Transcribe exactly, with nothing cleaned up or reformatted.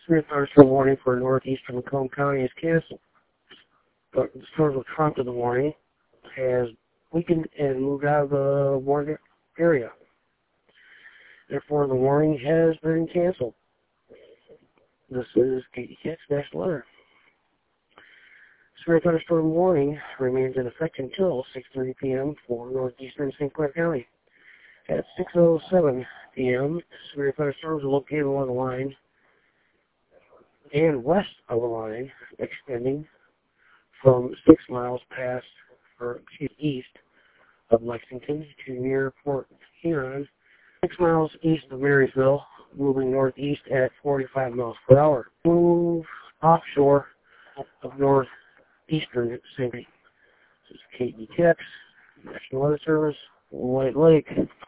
Severe thunderstorm warning for northeastern Macomb County is canceled. But the storm with front of the warning has weakened and moved out of the warning area. Therefore, the warning has been canceled. This is K D K X National Weather. Severe thunderstorm warning remains in effect until six thirty p m for northeastern Saint Clair County. At six oh seven p m, severe thunderstorms are located along the line and west of the line, extending from six miles past, or excuse east of Lexington to near Port Huron, six miles east of Marysville, moving northeast at forty-five miles per hour. Move offshore of northeastern Saint Louis. This is K D K X, National Weather Service, White Lake.